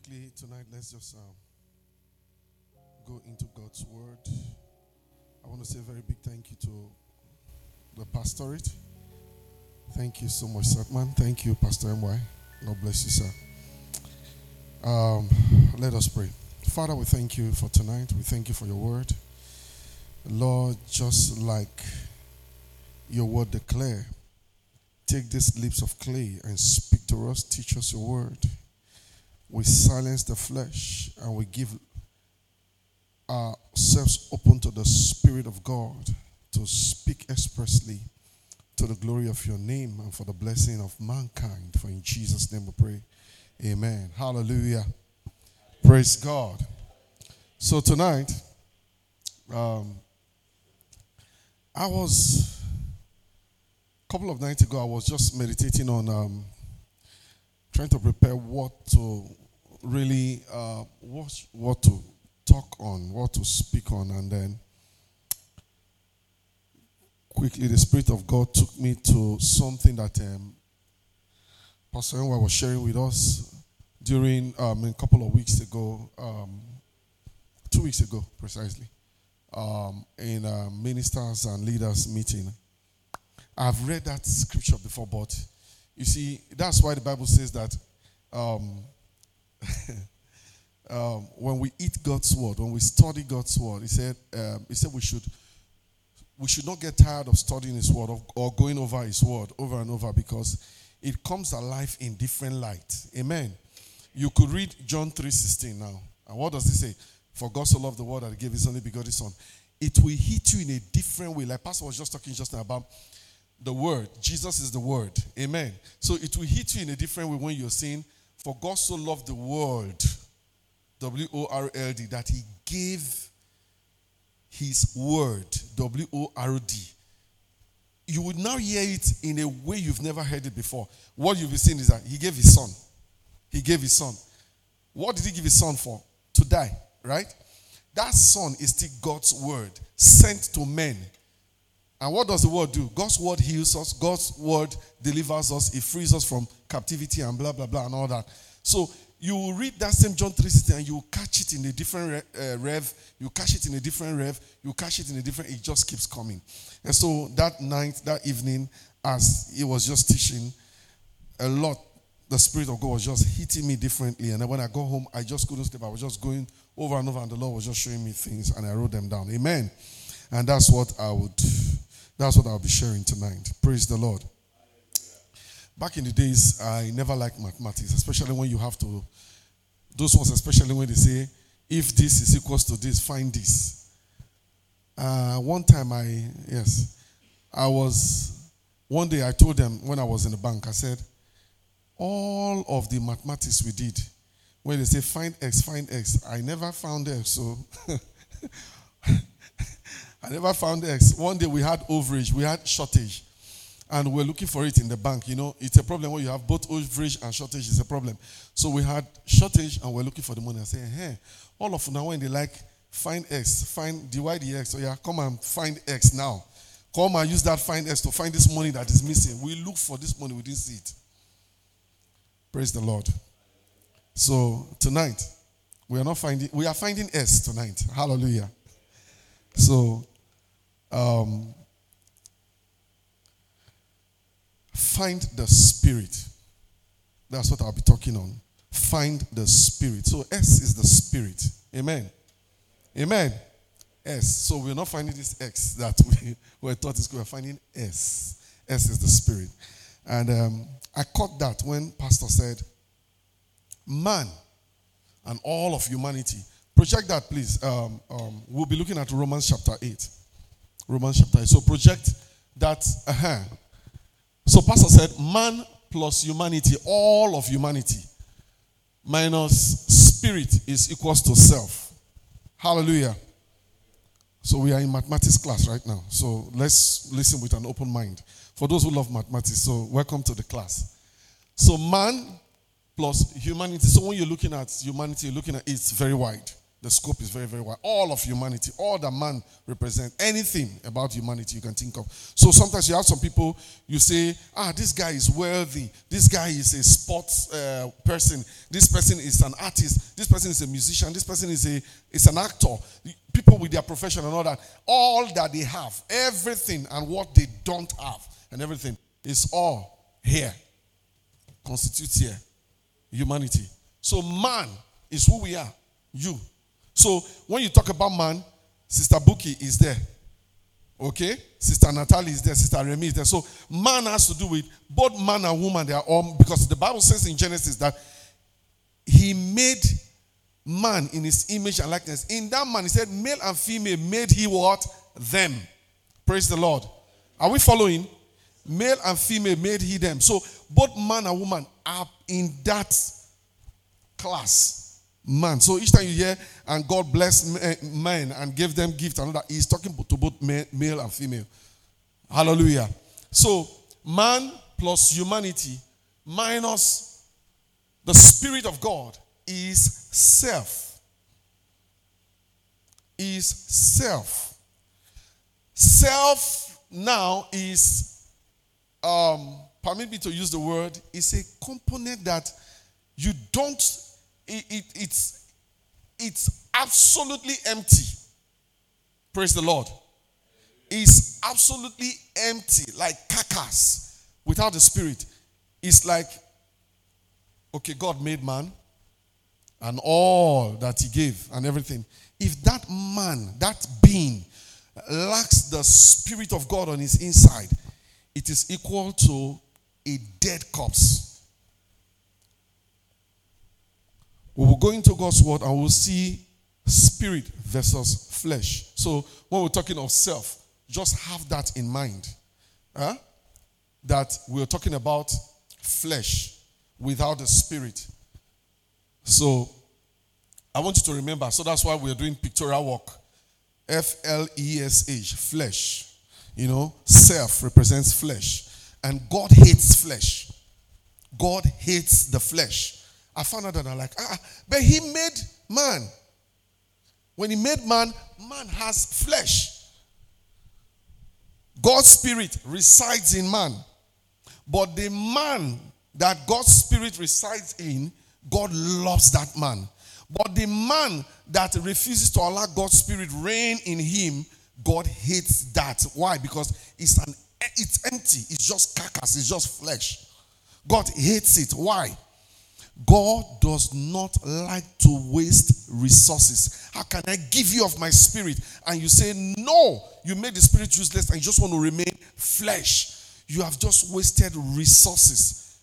quickly tonight, let's just go into God's word. I want to say a very big thank you to the pastorate. Thank you so much, Satman. Thank you, Pastor MY. God bless you, sir. Let us pray. Father, we thank you for tonight. We thank you for your word. Lord, just like your word declare, take these lips of clay and speak to us. Teach us your word. We silence the flesh and we give ourselves open to the Spirit of God to speak expressly to the glory of your name and for the blessing of mankind. For in Jesus' name we pray. Amen. Hallelujah. Praise God. So tonight, a couple of nights ago, I was just meditating on trying to prepare what to really, what to talk on, what to speak on, and then quickly the Spirit of God took me to something that Pastor Enwa was sharing with us during a couple of weeks ago, 2 weeks ago precisely, in a ministers and leaders meeting. I've read that scripture before, but you see, that's why the Bible says that when we eat God's word, when we study God's word, he said we should not get tired of studying his word or going over his word over and over, because it comes alive in different light. Amen. You could read John 3:16 now. And what does it say? For God so loved the world that he gave his only begotten son. It will hit you in a different way. Like Pastor was just talking just now about the word. Jesus is the word. Amen. So it will hit you in a different way when you're saying, for God so loved the world, W-O-R-L-D, that he gave his word, W-O-R-D. You would now hear it in a way you've never heard it before. What you'll be saying is that he gave his son. He gave his son. What did he give his son for? To die, right? That son is still God's word sent to men. And what does the word do? God's word heals us. God's word delivers us. It frees us from captivity and blah, blah, blah and all that. So you will read that same John 3:16 and you will catch it in a different rev. You catch it in a different rev. You catch it in a different, it just keeps coming. And so that night, that evening, as he was just teaching, a lot, the Spirit of God was just hitting me differently. And then when I got home, I just couldn't sleep. I was just going over and over, and the Lord was just showing me things, and I wrote them down. Amen. And that's what I'll be sharing tonight. Praise the Lord. Back in the days, I never liked mathematics, especially when you have to, those ones, especially when they say, if this is equals to this, find this. One day I told them when I was in the bank, I said, all of the mathematics we did, when they say find X, I never found X, so I never found X. One day we had overage, we had shortage, and we're looking for it in the bank. You know, it's a problem when you have both overage and shortage is a problem. So we had shortage and we're looking for the money. I say, hey, all of now when they like find X, divide the X. So yeah, come and find X now. Come and use that find X to find this money that is missing. We look for this money, we didn't see it. Praise the Lord. So tonight, we are finding S tonight. Hallelujah. So, find the Spirit. That's what I'll be talking on. Find the Spirit. So S is the Spirit. Amen. Amen. S. So we're not finding this X that we were taught in school. We're finding S. S is the Spirit. And I caught that when Pastor said, man and all of humanity. Project that, please. We'll be looking at Romans chapter 8. Romans chapter 8. So project that. So Pastor said, man plus humanity, all of humanity, minus spirit is equals to self. Hallelujah. So we are in mathematics class right now. So let's listen with an open mind. For those who love mathematics, so welcome to the class. So man plus humanity. So when you're looking at humanity, you're looking at it's very wide. The scope is very, very wide. All of humanity, all that man represents, anything about humanity you can think of. So sometimes you have some people, you say, this guy is wealthy. This guy is a sports person. This person is an artist. This person is a musician. This person is an actor. People with their profession and all that. All that they have, everything and what they don't have and everything is all here. Constitutes here. Humanity. So man is who we are. You. So when you talk about man, Sister Buki is there. Okay? Sister Natalie is there. Sister Remy is there. So man has to do with both man and woman. They are all, because the Bible says in Genesis that he made man in his image and likeness. In that man, he said, male and female made he what? Them. Praise the Lord. Are we following? Male and female made he them. So both man and woman are in that class. Man. So each time you hear, and God blessed men and gave them gifts, and all that, he's talking to both male and female. Hallelujah. So man plus humanity minus the Spirit of God is self. Is self. Self now is, permit me to use the word, is a component that you don't. It's absolutely empty. Praise the Lord. It's absolutely empty, like carcass without the Spirit. It's like, okay, God made man and all that he gave and everything. If that man, that being, lacks the Spirit of God on his inside, it is equal to a dead corpse. We will go into God's word and we'll see spirit versus flesh. So when we're talking of self, just have that in mind. That we're talking about flesh without the spirit. So I want you to remember. So that's why we're doing pictorial work. F-L-E-S-H, flesh. Self represents flesh. And God hates flesh. God hates the flesh. I found out that I'm like, but he made man. When he made man, man has flesh. God's spirit resides in man. But the man that God's spirit resides in, God loves that man. But the man that refuses to allow God's spirit reign in him, God hates that. Why? Because it's empty. It's just carcass. It's just flesh. God hates it. Why? God does not like to waste resources. How can I give you of my spirit? And you say, no, you made the spirit useless and you just want to remain flesh. You have just wasted resources.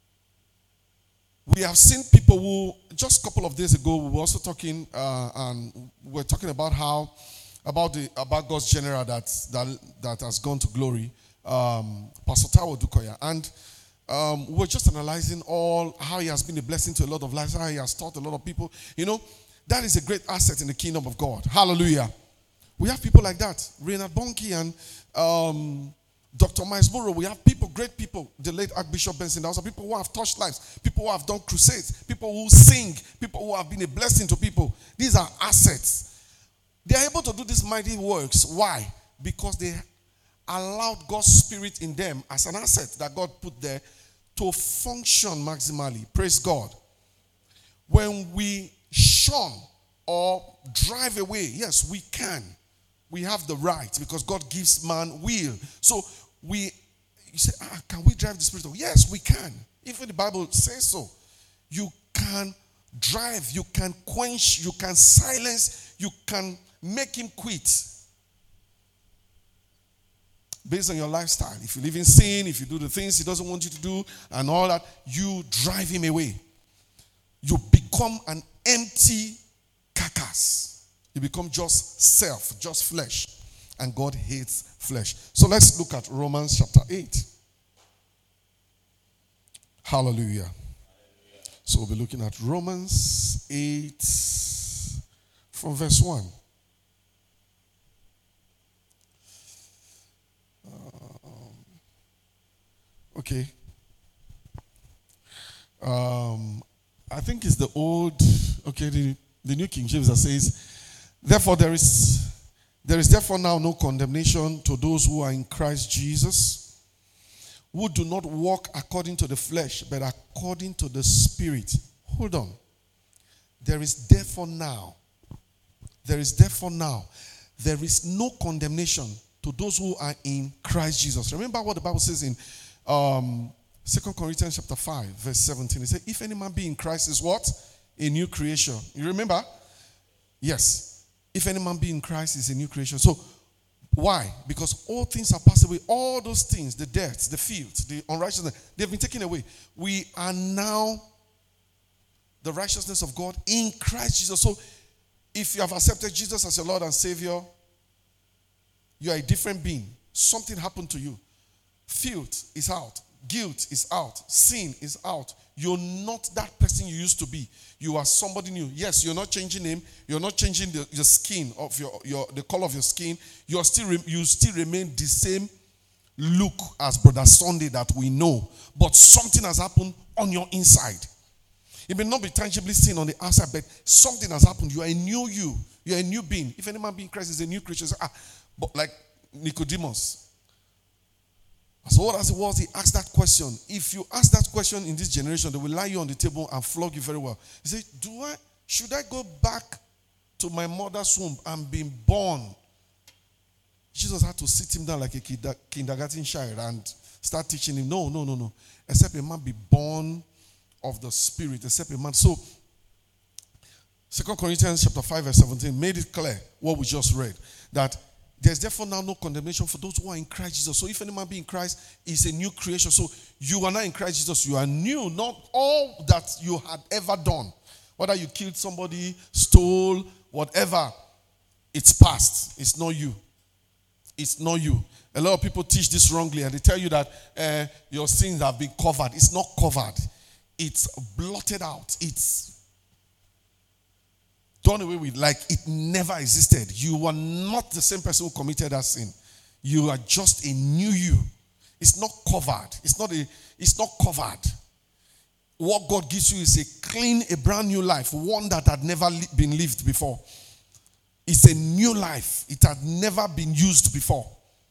We have seen people who, just a couple of days ago, we were also talking, and we were talking about about God's general that has gone to glory, Pastor Taiwo Dukoya. And we're just analyzing how he has been a blessing to a lot of lives, how he has taught a lot of people. That is a great asset in the kingdom of God. Hallelujah. We have people like that. Reinhard Bonnke and Dr. Miles Burrow. We have people, great people. The late Archbishop Benson. There are people who have touched lives, people who have done crusades, people who sing, people who have been a blessing to people. These are assets. They are able to do these mighty works. Why? Because they allowed God's spirit in them as an asset that God put there to function maximally. Praise God. When we shun or drive away, yes, we can. We have the right because God gives man will. So you say, can we drive the spirit away? Yes, we can. Even the Bible says so. You can drive, you can quench, you can silence, you can make him quit. Based on your lifestyle. If you live in sin, if you do the things he doesn't want you to do and all that, you drive him away. You become an empty carcass. You become just self, just flesh. And God hates flesh. So let's look at Romans chapter 8. Hallelujah. So we'll be looking at Romans 8 from verse 1. Okay. I think it's the old, okay, The New King James that says, therefore there is therefore now no condemnation to those who are in Christ Jesus, who do not walk according to the flesh, but according to the Spirit. Hold on. There is therefore now no condemnation to those who are in Christ Jesus. Remember what the Bible says in 2 Corinthians chapter 5, verse 17. It says, if any man be in Christ is what? A new creation. You remember? Yes. If any man be in Christ is a new creation. So, why? Because all things are passed away. All those things, the deaths, the fields, the unrighteousness, they've been taken away. We are now the righteousness of God in Christ Jesus. So, if you have accepted Jesus as your Lord and Savior, you are a different being. Something happened to you. Filth is out. Guilt is out. Sin is out. You're not that person you used to be. You are somebody new. Yes, you're not changing name. You're not changing the skin of the color of your skin. You still remain the same look as Brother Sunday that we know. But something has happened on your inside. It may not be tangibly seen on the outside, but something has happened. You are a new you. You are a new being. If any man be in Christ is a new creature. But like Nicodemus. As old as it was, he asked that question. If you ask that question in this generation, they will lie you on the table and flog you very well. He said, should I go back to my mother's womb and be born? Jesus had to sit him down like a kindergarten child and start teaching him. No. Except a man be born of the Spirit. Except a man. So, 2 Corinthians chapter 5 verse 17 made it clear what we just read. That there's therefore now no condemnation for those who are in Christ Jesus. So if any man be in Christ, is a new creation. So you are not in Christ Jesus. You are new. Not all that you had ever done. Whether you killed somebody, stole, whatever. It's past. It's not you. It's not you. A lot of people teach this wrongly and they tell you that your sins have been covered. It's not covered. It's blotted out. It's done away with like it never existed. You are not the same person who committed that sin. You are just a new you. It's not covered. It's not covered. What God gives you is a clean, a brand new life, one that had never been lived before. It's a new life. It had never been used before.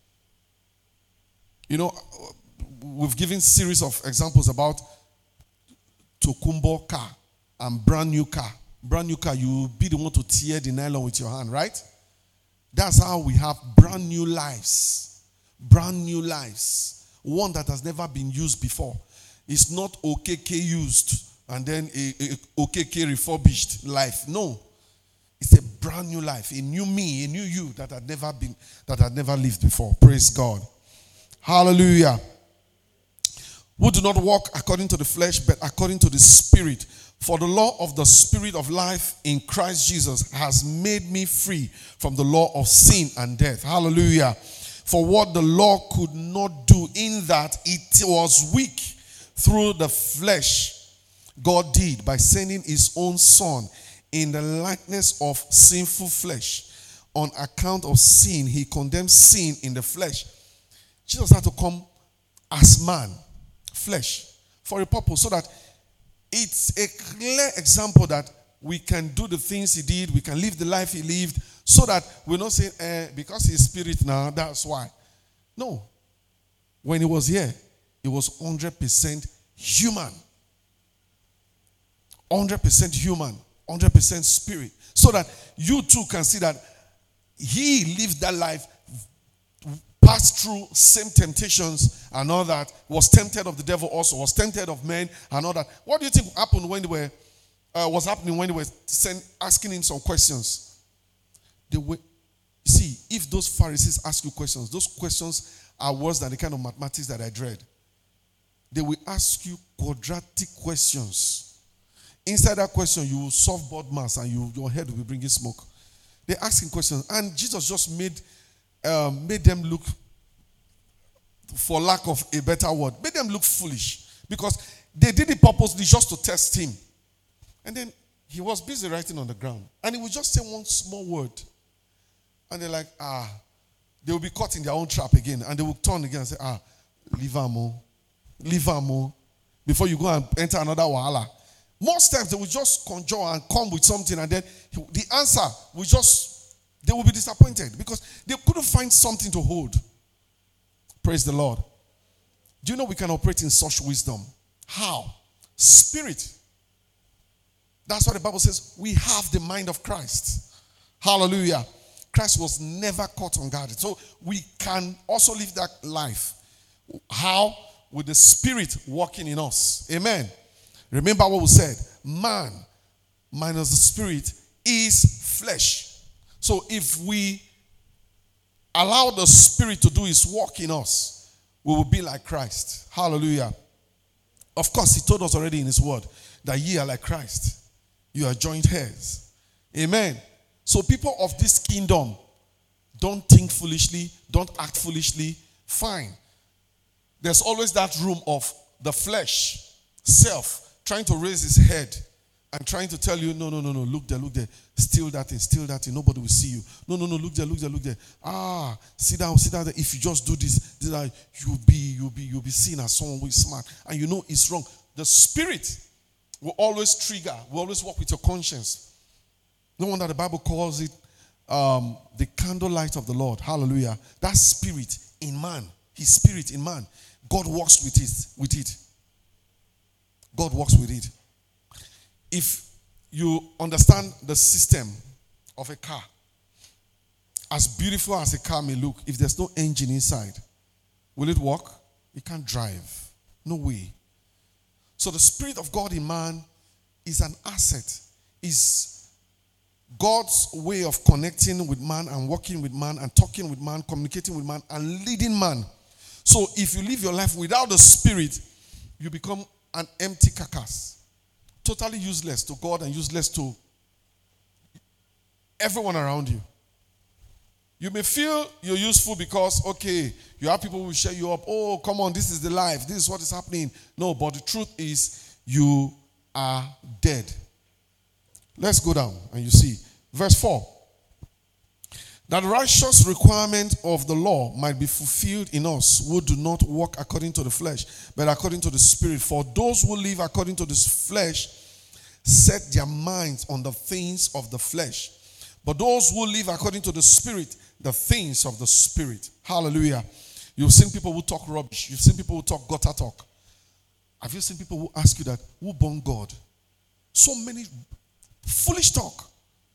You know, we've given series of examples about Tokumbo car and brand new car. Brand new car, you be the one to tear the nylon with your hand, right? That's how we have brand new lives. Brand new lives. One that has never been used before. It's not OKK used and then a OKK refurbished life. No. It's a brand new life. A new me, a new you that had never lived before. Praise God. Hallelujah. Who do not walk according to the flesh, but according to the Spirit. For the law of the Spirit of life in Christ Jesus has made me free from the law of sin and death. Hallelujah. For what the law could not do, in that it was weak through the flesh, God did by sending his own Son in the likeness of sinful flesh. On account of sin, he condemned sin in the flesh. Jesus had to come as man, flesh, for a purpose, so that it's a clear example that we can do the things he did, we can live the life he lived, so that we're not saying, because he's spirit now, that's why. No. When he was here, he was 100% human. 100% human, 100% spirit. So that you too can see that he lived that life, passed through same temptations and all that, was tempted of the devil also, was tempted of men and all that. What do you think happened when they were, was happening when they were asking him some questions? See, if those Pharisees ask you questions, those questions are worse than the kind of mathematics that I dread. They will ask you quadratic questions. Inside that question, you will solve board mass and your head will be bringing smoke. They're asking questions. And Jesus just made them look, for lack of a better word, made them look foolish. Because they did it purposely just to test him. And then he was busy writing on the ground. And he would just say one small word. And they're like, they will be caught in their own trap again. And they will turn again and say, leave Amo. Before you go and enter another wahala. Most times they will just conjure and come with something, and then the answer will just, they will be disappointed because they couldn't find something to hold. Praise the Lord. Do you know we can operate in such wisdom? How? Spirit. That's why the Bible says we have the mind of Christ. Hallelujah. Christ was never caught unguarded. So we can also live that life. How? With the Spirit working in us. Amen. Remember what we said. Man minus the Spirit is flesh. So if we allow the Spirit to do his work in us, we will be like Christ. Hallelujah. Of course, he told us already in his word that ye are like Christ. You are joint heirs. Amen. So people of this kingdom, don't think foolishly, don't act foolishly. Fine. There's always that room of the flesh, self, trying to raise his head and trying to tell you, no, look there, steal that thing, nobody will see you. No, look there. Sit down there. If you just do this, you'll be seen as someone who is smart. And you know it's wrong. The Spirit will always trigger, will always work with your conscience. No wonder the Bible calls it the candlelight of the Lord. Hallelujah. That spirit in man, his spirit in man, God works with it. God works with it. If you understand the system of a car, as beautiful as a car may look, if there's no engine inside, will it work? It can't drive. No way. So the Spirit of God in man is an asset, is God's way of connecting with man and working with man and talking with man, communicating with man and leading man. So if you live your life without the Spirit, you become an empty carcass. Totally useless to God and useless to everyone around you. You may feel you're useful because, okay, you have people who will cheer you up. Oh, come on, this is the life. This is what is happening. No, but the truth is you are dead. Let's go down and you see. Verse 4. That the righteous requirement of the law might be fulfilled in us who do not walk according to the flesh, but according to the Spirit. For those who live according to this flesh set their minds on the things of the flesh. But those who live according to the Spirit, the things of the Spirit. Hallelujah. You've seen people who talk rubbish. You've seen people who talk gutter talk. Have you seen people who ask you that, who born God? So many foolish talk.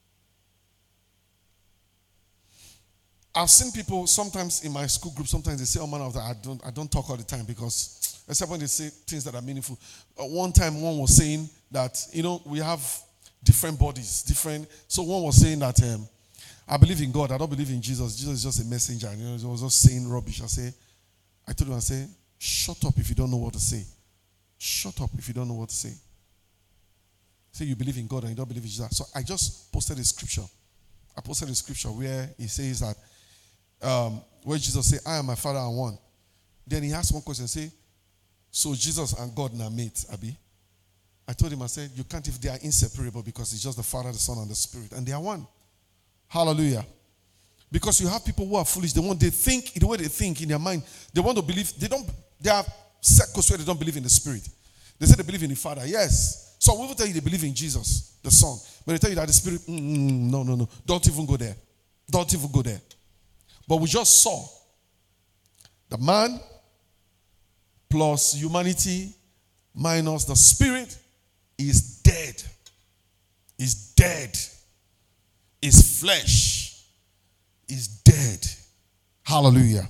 I've seen people sometimes in my school group, sometimes they say, oh man, I don't talk all the time because, except when they say things that are meaningful. One time one was saying that, we have different bodies, so one was saying that I believe in God, I don't believe in Jesus. Jesus is just a messenger. And he was just saying rubbish. I told him, shut up if you don't know what to say. Shut up if you don't know what to say. Say you believe in God and you don't believe in Jesus. So I just posted a scripture. I posted a scripture where he says that, where Jesus said, I and my Father are one. Then he asked one question, say, so Jesus and God are mates, Abi? I told him, I said, you can't if they are inseparable because it's just the Father, the Son, and the Spirit. And they are one. Hallelujah. Because you have people who are foolish. They think the way they think in their mind. They want to believe. They are sects where they don't believe in the Spirit. They say they believe in the Father. Yes. So we will tell you they believe in Jesus, the Son. But they tell you that the Spirit, no. Don't even go there. Don't even go there. But we just saw the man plus humanity minus the Spirit is dead. Is dead. Is flesh. Is dead. Hallelujah.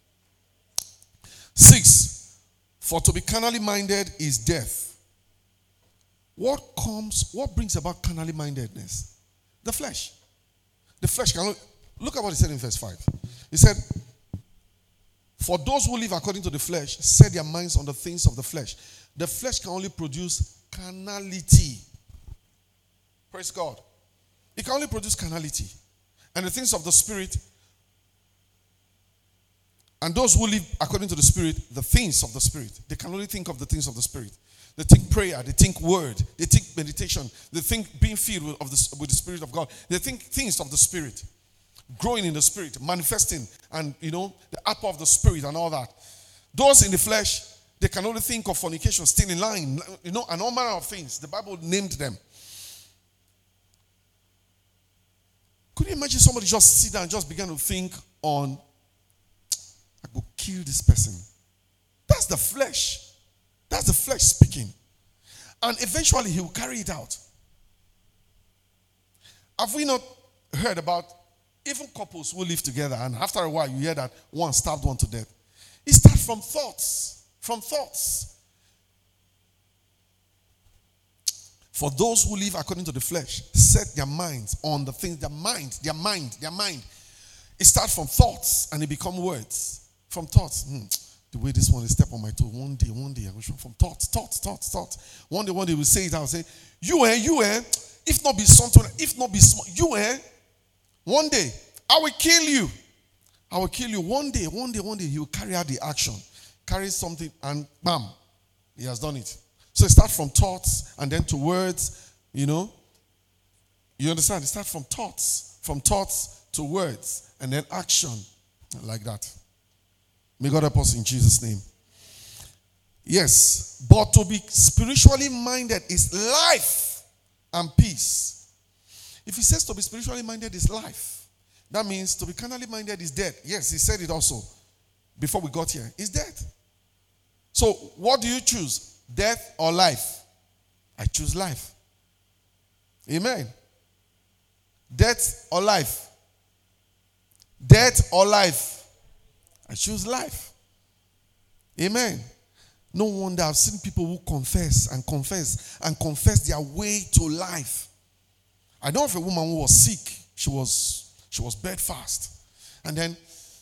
6. For to be carnally minded is death. What brings about carnally mindedness? The flesh. The flesh can look at what he said in verse 5. He said, for those who live according to the flesh set their minds on the things of the flesh. The flesh can only produce carnality. Praise God. It can only produce carnality. And the things of the Spirit, and those who live according to the Spirit, the things of the Spirit, they can only think of the things of the Spirit. They think prayer, they think word, they think meditation, they think being filled with the Spirit of God. They think things of the Spirit, growing in the Spirit, manifesting, and the apple of the Spirit and all that. Those in the flesh, They can only think of fornication, stealing, lying, and all manner of things. The Bible named them. Could you imagine somebody just sit down and just begin to think on, I could kill this person? That's the flesh. That's the flesh speaking. And eventually he will carry it out. Have we not heard about even couples who live together and after a while you hear that one stabbed one to death? It starts from thoughts. From thoughts. For those who live according to the flesh, set their minds on the things, their mind. It starts from thoughts and it becomes words. From thoughts. The way this one is step on my toe. One day, I go from thoughts. One day we'll say it, I'll say, you, if not be something, if not be small, you, one day, I will kill you. One day, he will carry out the action. Carry something and bam, he has done it. So it starts from thoughts and then to words, You understand? It starts from thoughts to words and then action like that. May God help us in Jesus' name. Yes, but to be spiritually minded is life and peace. If he says to be spiritually minded is life, that means to be carnally minded is death. Yes, he said it also before we got here. It's death. So what do you choose? Death or life? I choose life. Amen. Death or life? Death or life? I choose life. Amen. No wonder I've seen people who confess their way to life. I know of a woman who was sick. She was bedfast. And then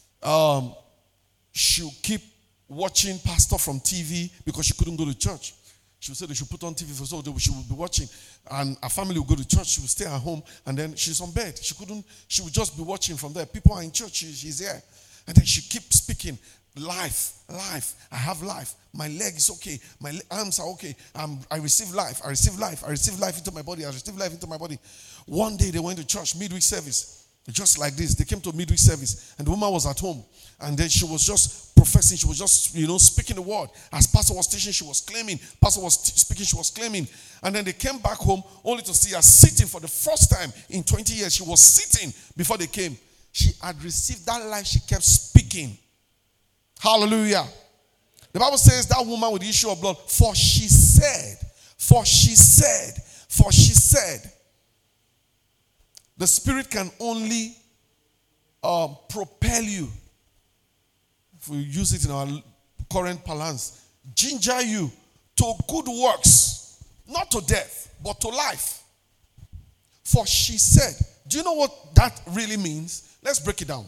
she'll keep watching pastor from TV because she couldn't go to church. She would say they should put on TV for so she would be watching. And her family would go to church. She would stay at home. And then she's on bed. She would just be watching from there. People are in church. She's here. And then she keeps speaking. Life. I have life. My leg is okay. My arms are okay. I receive life. I receive life into my body. One day they went to church, midweek service. Just like this. They came to midweek service. And the woman was at home. And then she was just professing. She was just, speaking the word. As pastor was teaching, she was claiming. Pastor was speaking, she was claiming. And then they came back home only to see her sitting for the first time in 20 years. She was sitting before they came. She had received that life. She kept speaking. Hallelujah. The Bible says that woman with the issue of blood, for she said. The Spirit can only propel you. If we use it in our current parlance, ginger you to good works, not to death, but to life. For she said. Do you know what that really means? Let's break it down.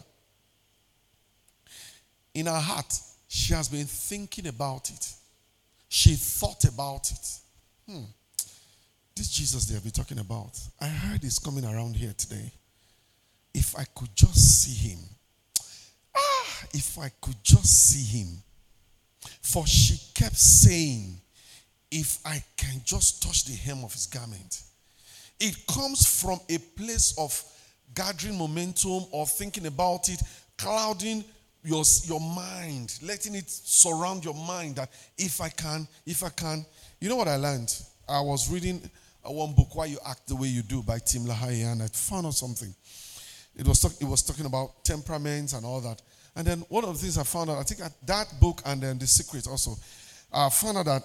In her heart, she has been thinking about it. She thought about it. This Jesus they have been talking about, I heard he's coming around here today. If I could just see him. If I could just see him. For she kept saying, if I can just touch the hem of his garment. It comes from a place of gathering momentum or thinking about it, clouding your mind, letting it surround your mind that if I can. You know what I learned? I was reading one book, Why You Act the Way You Do by Tim LaHaye, and I found out something. It was talking about temperaments and all that. And then one of the things I found out, I think that book and then The Secret also, I found out that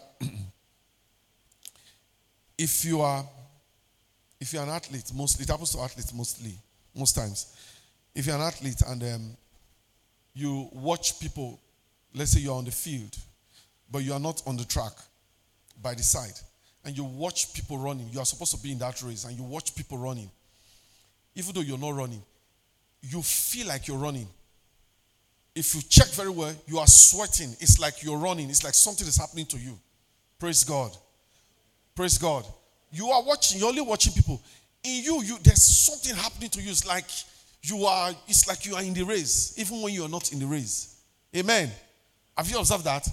if you are an athlete, mostly, it happens to athletes most times. If you're an athlete and you watch people, let's say you're on the field, but you are not on the track, by the side, and you watch people running, you are supposed to be in that race, and you watch people running. Even though you're not running, you feel like you're running. If you check very well, you are sweating. It's like you're running. It's like something is happening to you. Praise God. Praise God. You are watching, you're only watching people. In you, there's something happening to you. It's like you are in the race, even when you are not in the race. Amen. Have you observed that?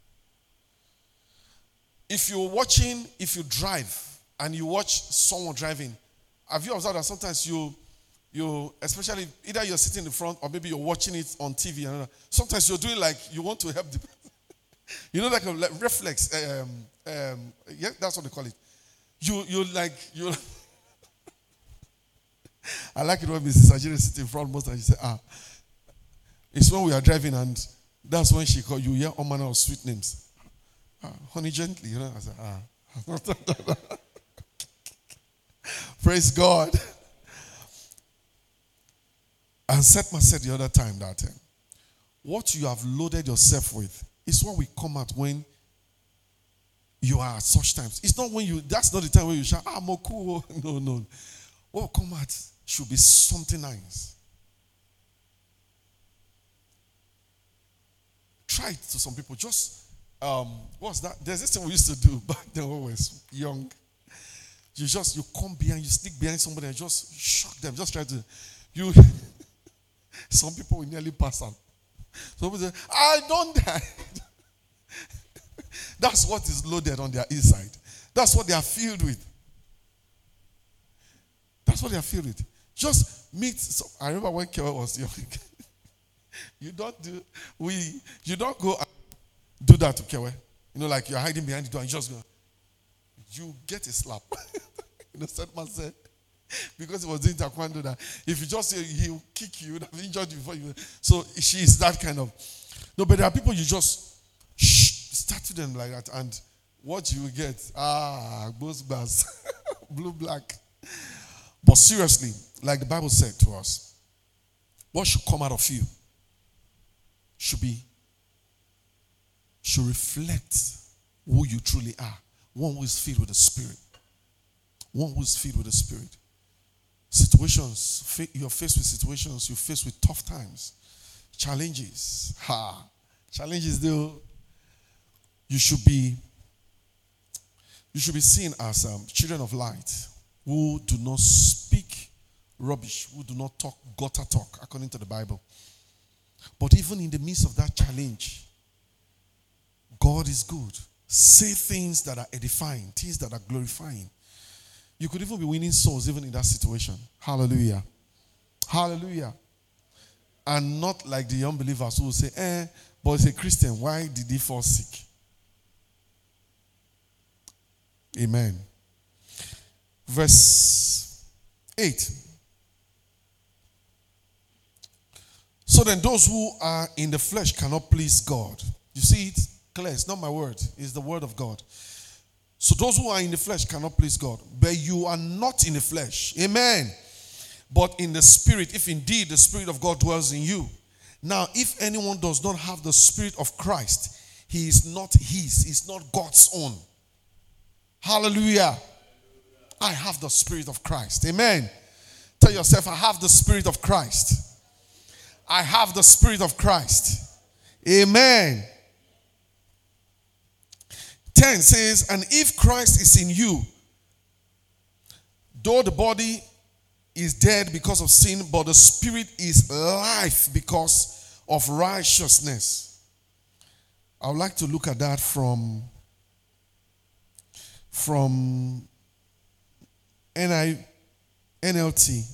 If you drive and you watch someone driving, have you observed that sometimes you especially either you're sitting in the front or maybe you're watching it on TV, sometimes you're doing like you want to help the person. You know, like reflex. Yeah, that's what they call it. You. I like it when Mrs. Ajiri sits in front most and she say, it's when we are driving and that's when she call you hear all manner of sweet names. Honey, gently, you know. I said, Praise God. And Setma said the other time that what you have loaded yourself with is what will come out when you are at such times. It's not when that's not the time when you shout, I'm cool. No. What will come out should be something nice. Try it to some people. Just, what's that? There's this thing we used to do back then when we were young. You come behind, you sneak behind somebody and just shock them. Just try to, some people will nearly pass out. Some people say, I don't die. That's what is loaded on their inside. That's what they are filled with. That's what they are filled with. Just meet. I remember when Kewa was young. You don't go and do that to Kewa. You know, like you're hiding behind the door and you just go. You get a slap. You know, Setman said, because he was doing taekwondo, that if you just say he'll kick you, would have injured you before you. So she is that kind of. No, but there are people you just start to them like that, and what you will get, both bars, blue, black. But seriously, like the Bible said to us, what should come out of you should reflect who you truly are. One who is filled with the Spirit. One who is filled with the Spirit. Situations, you're faced with situations, you're faced with tough times, challenges. Challenges, though, you should be seen as children of light who do not speak rubbish, who do not talk gutter talk, according to the Bible. But even in the midst of that challenge, God is good. Say things that are edifying, things that are glorifying. You could even be winning souls even in that situation. Hallelujah. Hallelujah. And not like the unbelievers who will say, but he's a Christian, why did he fall sick? Amen. Verse 8. So then those who are in the flesh cannot please God. You see it clear. It's not my word. It's the word of God. So those who are in the flesh cannot please God. But you are not in the flesh. Amen. But in the Spirit, if indeed the Spirit of God dwells in you. Now, if anyone does not have the Spirit of Christ, he is not his. He's not God's own. Hallelujah. I have the Spirit of Christ. Amen. Tell yourself, I have the Spirit of Christ. I have the Spirit of Christ. Amen. 10 says, and if Christ is in you, though the body is dead because of sin, but the Spirit is life because of righteousness. I would like to look at that from NLT.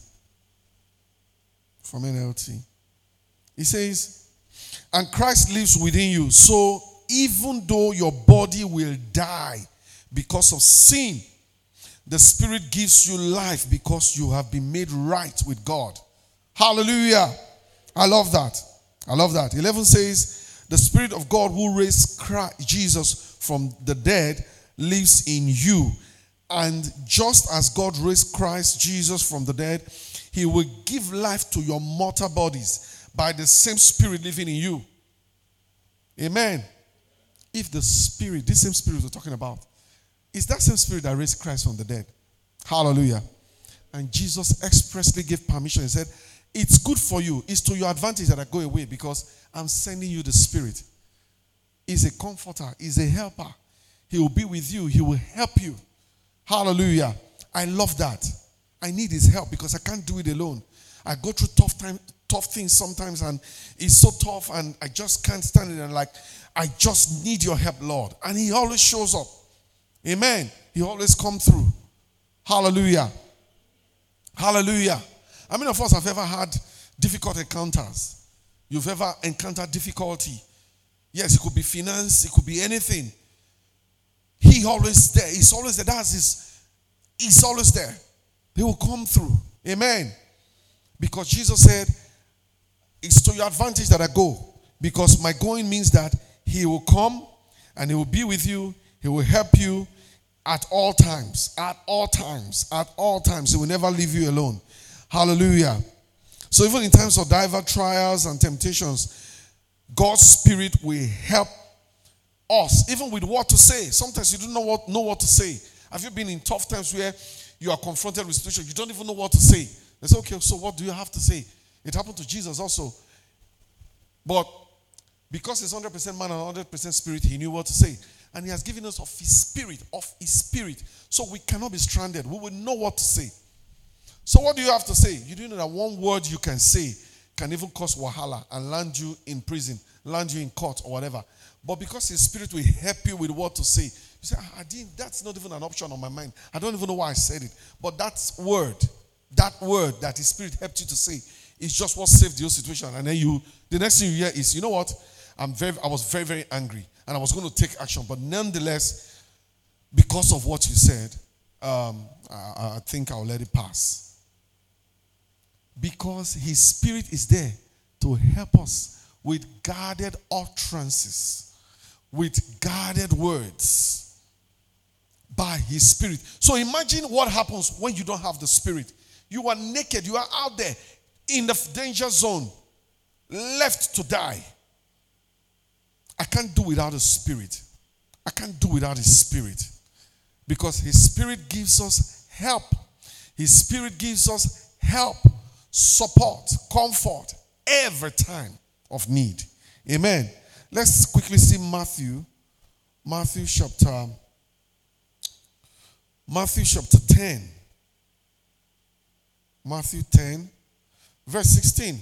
From NLT. It says, and Christ lives within you. So even though your body will die because of sin, the Spirit gives you life because you have been made right with God. Hallelujah. I love that. I love that. 11 says, the Spirit of God who raised Jesus from the dead lives in you. And just as God raised Christ Jesus from the dead, he will give life to your mortal bodies by the same Spirit living in you. Amen. If the Spirit, this same Spirit we're talking about, is that same Spirit that raised Christ from the dead. Hallelujah. And Jesus expressly gave permission and said, it's good for you. It's to your advantage that I go away because I'm sending you the Spirit. He's a comforter. He's a helper. He will be with you. He will help you. Hallelujah. I love that. I need his help because I can't do it alone. I go through tough things sometimes and it's so tough and I just can't stand it and I just need your help, Lord. And he always shows up. Amen. He always comes through. Hallelujah. Hallelujah. How many of us have ever had difficult encounters? You've ever encountered difficulty Yes, it could be finance, it could be anything. He always there. He's always there. He's always there. He will come through. Amen. Because Jesus said, it's to your advantage that I go. Because my going means that he will come and he will be with you. He will help you at all times. At all times. At all times. He will never leave you alone. Hallelujah. So even in times of diverse trials and temptations, God's Spirit will help us, even with what to say. Sometimes you don't know what to say. Have you been in tough times where you are confronted with situations, you don't even know what to say? They say, okay, so what do you have to say? It happened to Jesus also. But because he's 100% man and 100% spirit, he knew what to say. And he has given us of his spirit. So we cannot be stranded. We will know what to say. So what do you have to say? You do know that one word you can say can even cause wahala and land you in prison, land you in court or whatever. But because his spirit will help you with what to say, you say, that's not even an option on my mind. I don't even know why I said it. But that word that his spirit helped you to say is just what saved your situation. And then the next thing you hear is, you know what? I was very, very angry. And I was going to take action. But nonetheless, because of what you said, I think I'll let it pass. Because his spirit is there to help us with guarded utterances, with guarded words by his spirit. So imagine what happens when you don't have the spirit. You are naked, you are out there in the danger zone, left to die. I can't do without a spirit. I can't do without his spirit. Because his spirit gives us help. His spirit gives us help, support, comfort every time of need. Amen. Let's quickly see Matthew chapter 10. Matthew 10, verse 16.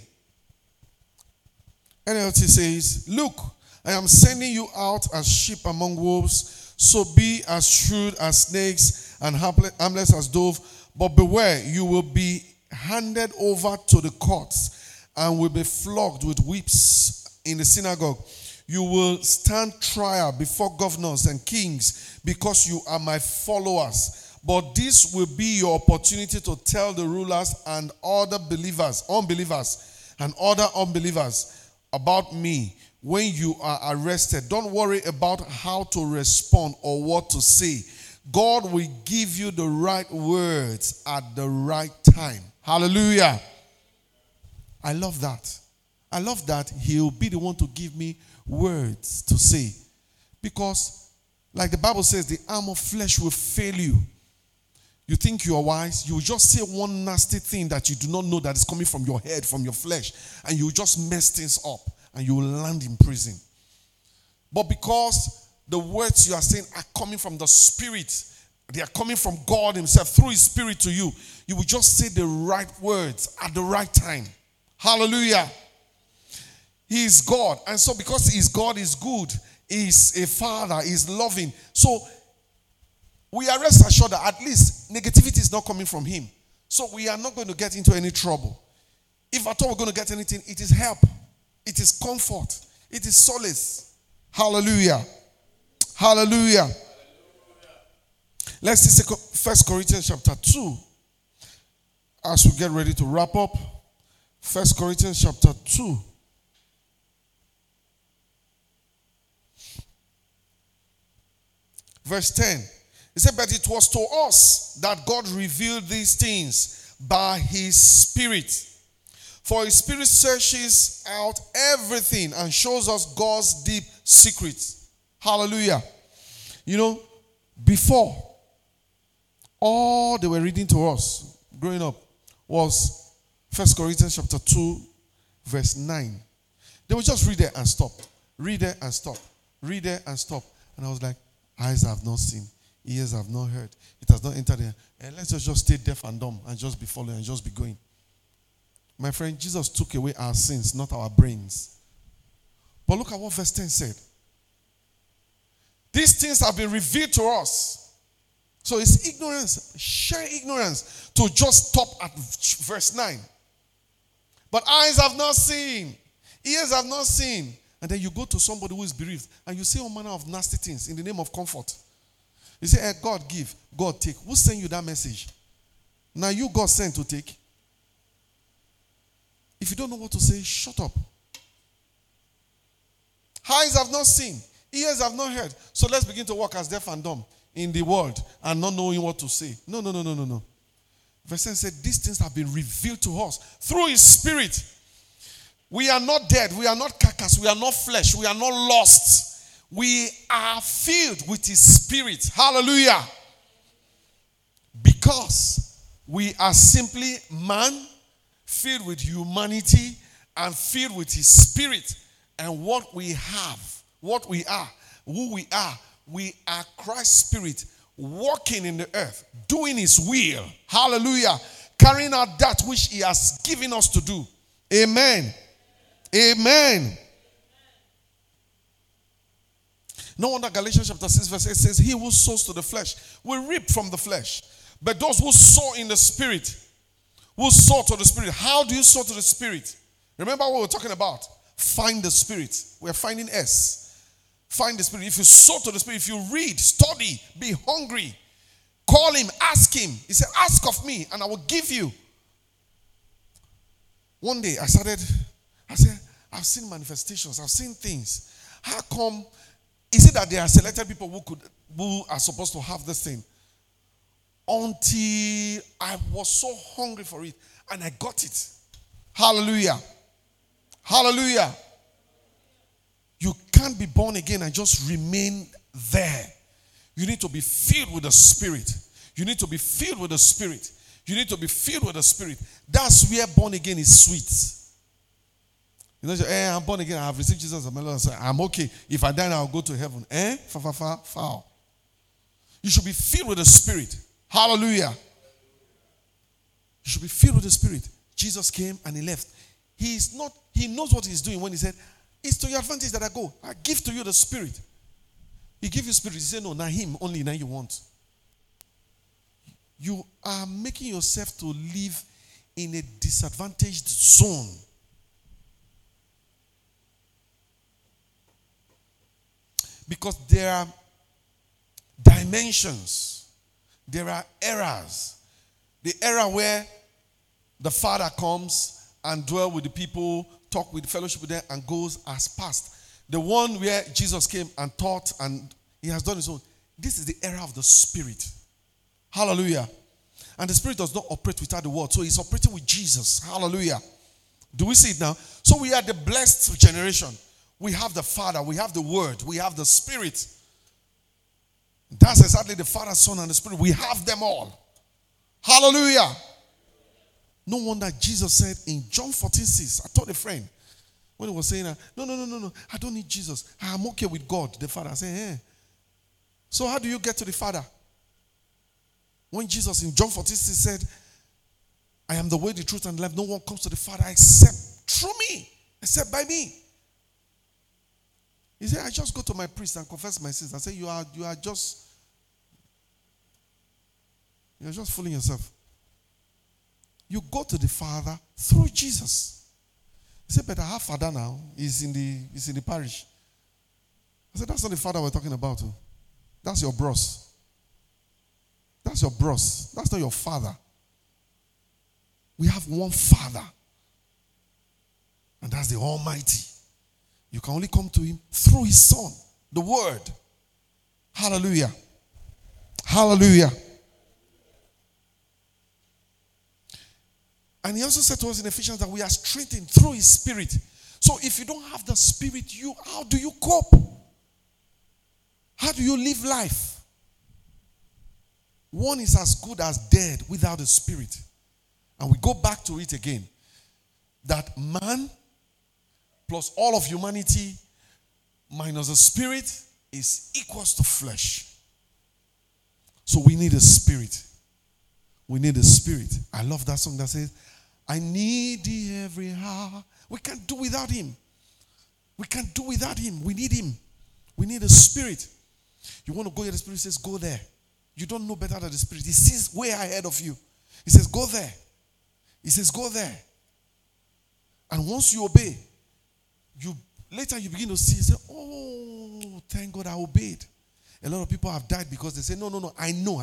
NLT says, look, I am sending you out as sheep among wolves, so be as shrewd as snakes and harmless as dove. But beware, you will be handed over to the courts and will be flogged with whips in the synagogue. You will stand trial before governors and kings because you are my followers. But this will be your opportunity to tell the rulers and other unbelievers and other unbelievers about me when you are arrested. Don't worry about how to respond or what to say. God will give you the right words at the right time. Hallelujah. I love that. I love that he'll be the one to give me words to say. Because, like the Bible says, the arm of flesh will fail you. You think you are wise, you will just say one nasty thing that you do not know that is coming from your head, from your flesh, and you will just mess things up, and you will land in prison. But because the words you are saying are coming from the Spirit, they are coming from God himself through his Spirit to you, you will just say the right words at the right time. Hallelujah. He is God. And so because he is God, he is good. He is a father. He is loving. So we are rest assured that at least negativity is not coming from him. So we are not going to get into any trouble. If at all we're going to get anything, it is help. It is comfort. It is solace. Hallelujah. Hallelujah. Let's see 1 Corinthians chapter 2. As we get ready to wrap up. 1 Corinthians chapter 2. Verse 10. He said, but it was to us that God revealed these things by his Spirit. For his Spirit searches out everything and shows us God's deep secrets. Hallelujah. You know, before, all they were reading to us growing up was 1 Corinthians chapter 2, verse 9. They would just read there and stop. Read there and stop. Read there and stop. And I was like, eyes have not seen, ears have not heard, it has not entered there. And let's just stay deaf and dumb and just be following and just be going. My friend, Jesus took away our sins, not our brains. But look at what verse 10 said. These things have been revealed to us. So it's ignorance, sheer ignorance, to just stop at verse 9. But eyes have not seen, ears have not seen, And then you go to somebody who is bereaved and you say all manner of nasty things in the name of comfort. You say, God give, God take. Who sent you that message? Now you God sent to take. If you don't know what to say, shut up. Eyes have not seen, ears have not heard. So let's begin to walk as deaf and dumb in the world and not knowing what to say. No. Verse 10 said, these things have been revealed to us through his spirit. We are not dead. We are not carcass. We are not flesh. We are not lost. We are filled with his spirit. Hallelujah. Because we are simply man filled with humanity and filled with his spirit. And what we have, what we are, who we are Christ's spirit walking in the earth, doing his will. Hallelujah. Carrying out that which he has given us to do. Amen. Amen. No wonder Galatians chapter 6 verse 8 says, he who sows to the flesh will reap from the flesh. But those who sow in the spirit, who sow to the spirit. How do you sow to the spirit? Remember what we're talking about. Find the spirit. We're finding S. Find the spirit. If you sow to the spirit, if you read, study, be hungry, call him, ask him. He said, ask of me and I will give you. One day I said, I've seen manifestations, I've seen things. How come? Is it that there are selected people who are supposed to have this thing? Until I was so hungry for it and I got it. Hallelujah. Hallelujah. You can't be born again and just remain there. You need to be filled with the Spirit. You need to be filled with the Spirit. You need to be filled with the Spirit. That's where born again is sweet. You know, I'm born again. I have received Jesus as my Lord. I'm okay. If I die, I'll go to heaven. Foul. You should be filled with the Spirit. Hallelujah. You should be filled with the Spirit. Jesus came and he left. He knows what he's doing when he said, it's to your advantage that I go. I give to you the Spirit. He gives you Spirit. He said, no, now him only, now you want. You are making yourself to live in a disadvantaged zone. Because there are dimensions. There are eras. The era where the Father comes and dwells with the people, talk with fellowship with them, and goes as past. The one where Jesus came and taught and he has done his own. This is the era of the Spirit. Hallelujah. And the Spirit does not operate without the Word. So he's operating with Jesus. Hallelujah. Do we see it now? So we are the blessed generation. We have the Father, we have the Word, we have the Spirit. That's exactly the Father, Son, and the Spirit. We have them all. Hallelujah. No wonder Jesus said in John 14:6, I told a friend when he was saying, no, I don't need Jesus. I'm okay with God, the Father. I said, so how do you get to the Father? When Jesus in John 14:6 said, I am the way, the truth, and life. No one comes to the Father except through me, except by me. He said, I just go to my priest and confess my sins. I said, you're just fooling yourself. You go to the Father through Jesus. He said, but I have Father now. He's in the parish. I said, that's not the Father we're talking about. That's your bros. That's your bros. That's not your Father. We have one Father. And that's the Almighty. You can only come to him through his Son, the Word. Hallelujah. Hallelujah. And he also said to us in Ephesians that we are strengthened through his Spirit. So if you don't have the Spirit, how do you cope? How do you live life? One is as good as dead without the Spirit. And we go back to it again. That man plus all of humanity minus the Spirit is equals to flesh. So we need a Spirit. We need a Spirit. I love that song that says, I need thee every hour. We can't do without him. We can't do without him. We need him. We need a Spirit. You want to go here, the Spirit says, go there. You don't know better than the Spirit. He sees way ahead of you. He says, go there. He says, go there. And once you obey, Later you begin to see, say, oh, thank God I obeyed. A lot of people have died because they say, no, I know.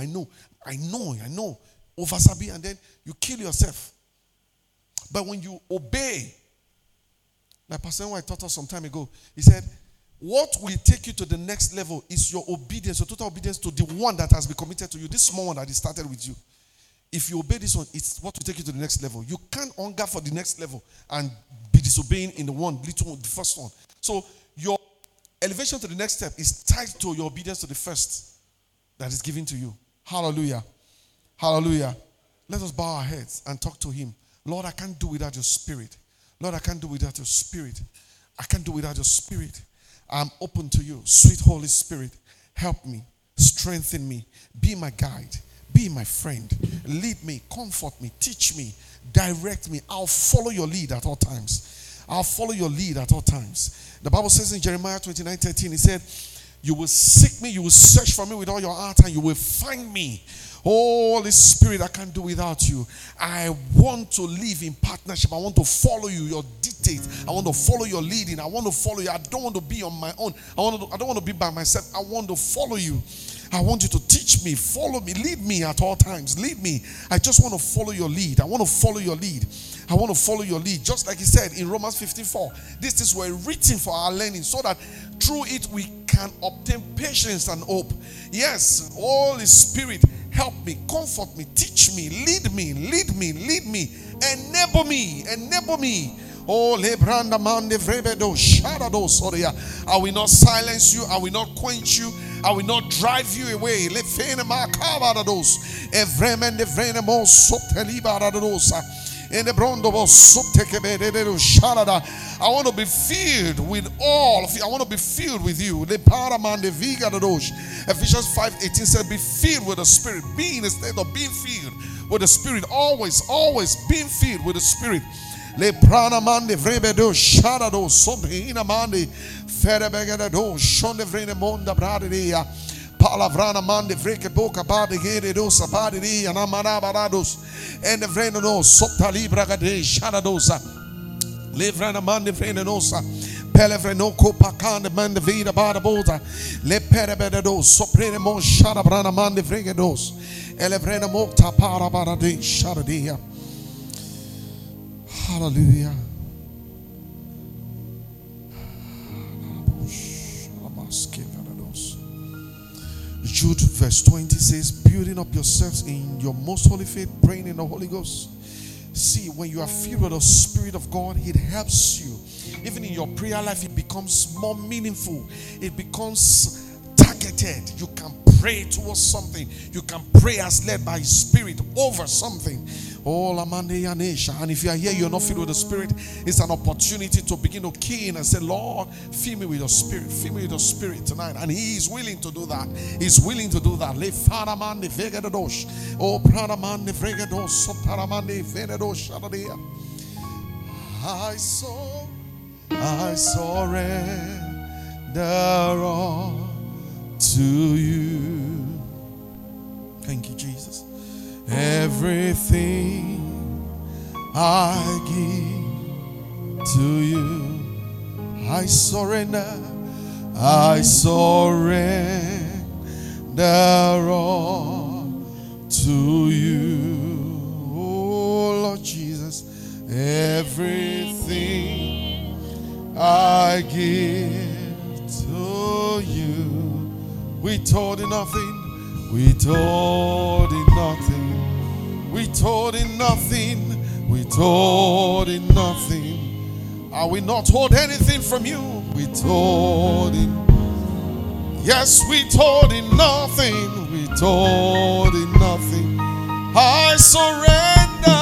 Over Sabi, and then you kill yourself. But when you obey, like Pastor White taught us some time ago, he said, what will take you to the next level is your obedience, your total obedience to the one that has been committed to you, this small one that is started with you. If you obey this one, it's what will take you to the next level. You can't hunger for the next level and be disobeying in the the first one. So your elevation to the next step is tied to your obedience to the first that is given to you. Hallelujah. Hallelujah. Let us bow our heads and talk to him. Lord, I can't do without your spirit. Lord, I can't do without your spirit. I can't do without your spirit. I'm open to you. Sweet Holy Spirit, help me, strengthen me, be my guide. Be my friend. Lead me, comfort me, teach me, direct me. I'll follow your lead at all times. I'll follow your lead at all times. The Bible says in Jeremiah 29:13, it said, you will seek me, you will search for me with all your heart, and you will find me. Holy Spirit, I can't do without you. I want to live in partnership. I want to follow you, your dictates. I want to follow your leading. I want to follow you. I don't want to be on my own. I don't want to be by myself. I want to follow you. I want you to teach me, follow me, lead me at all times. Lead me. I just want to follow your lead. I want to follow your lead. I want to follow your lead. Just like he said in Romans 15:4. These things were written for our learning so that through it we can obtain patience and hope. Yes, Holy Spirit, help me, comfort me, teach me, lead me, enable me. Oh, Lebranda Mande Vrebedo, Shadado Soria. I will not silence you, I will not quench you, I will not drive you away. Lefenema Kabarados, Evremen de Vrenemo Soptelibaradosa, and the Brondobo Soptekebedo Sharada. I want to be filled with all of you. I want to be filled with you. Le Paraman de Vigadadosh. Ephesians 5:18 said, be filled with the Spirit. Be in a state of being filled with the Spirit. Always being filled with the Spirit. Le prana mande vrebedo sharado sombrina mande ferebegado shonde vrene monda braderia palavrana mande vreke boca bade geredo sabadiri anamana barados and the vrene no sopta libra gade sharadosa le vrana mande vrene nosa pelevreno copacande mande vida baraboda le perebedo soprene mon sharabrana mande vregedos ele vrene mokta para barade sharadia. Hallelujah. Jude verse 20 says, building up yourselves in your most holy faith, praying in the Holy Ghost. See, when you are filled with the Spirit of God, it helps you. Even in your prayer life, it becomes more meaningful. It becomes targeted. You can pray towards something. You can pray as led by His Spirit over something. Oh, and if you are here, you're not filled with the Spirit, it's an opportunity to begin to key in and say, Lord, fill me with your Spirit. Fill me with your Spirit tonight. And He is willing to do that. He's willing to do that. Oh, I surrender all to you. Thank you, Jesus. Everything I give to you, I surrender all to you. Oh Lord Jesus, everything I give to you, withholding nothing. Withholding nothing. I will not hold anything from you. Withholding nothing. I surrender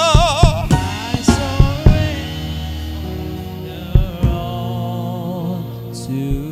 all to